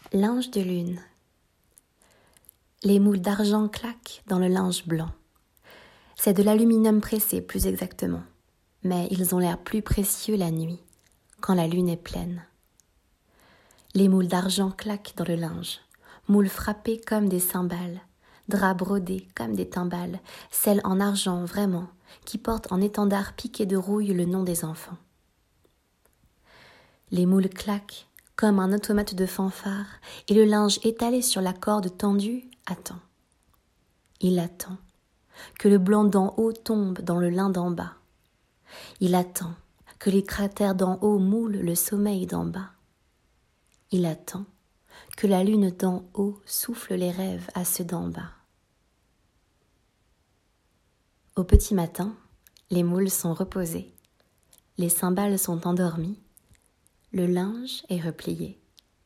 Linge de lune. Les moules d'argent claquent dans le linge blanc. C'est de l'aluminium pressé plus exactement, mais ils ont l'air plus précieux la nuit, quand la lune est pleine. Les moules d'argent claquent dans le linge, moules frappés comme des cymbales, draps brodés comme des timbales, celles en argent vraiment, qui portent en étendard piqué de rouille le nom des enfants. Les moules claquent comme un automate de fanfare, et le linge étalé sur la corde tendue attend. Il attend que le blanc d'en haut tombe dans le lin d'en bas. Il attend que les cratères d'en haut moulent le sommeil d'en bas. Il attend que la lune d'en haut souffle les rêves à ceux d'en bas. Au petit matin, les moules sont reposés, les cymbales sont endormies, le linge est replié.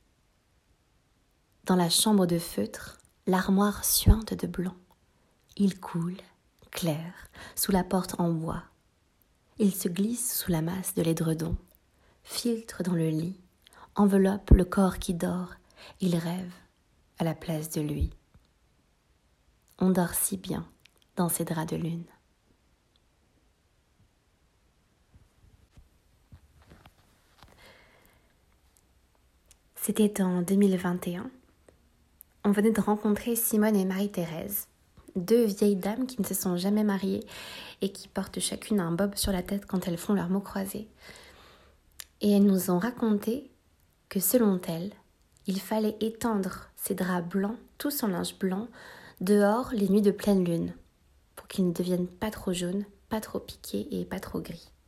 Dans la chambre de feutre, l'armoire suinte de blanc. Il coule, clair, sous la porte en bois. Il se glisse sous la masse de l'édredon, filtre dans le lit, enveloppe le corps qui dort. Il rêve à la place de lui. On dort si bien dans ces draps de lune. C'était en 2021. On venait de rencontrer Simone et Marie-Thérèse, deux vieilles dames qui ne se sont jamais mariées et qui portent chacune un bob sur la tête quand elles font leurs mots croisés. Et elles nous ont raconté que selon elles, il fallait étendre ces draps blancs, tous en linge blanc, dehors les nuits de pleine lune, pour qu'ils ne deviennent pas trop jaunes, pas trop piqués et pas trop gris.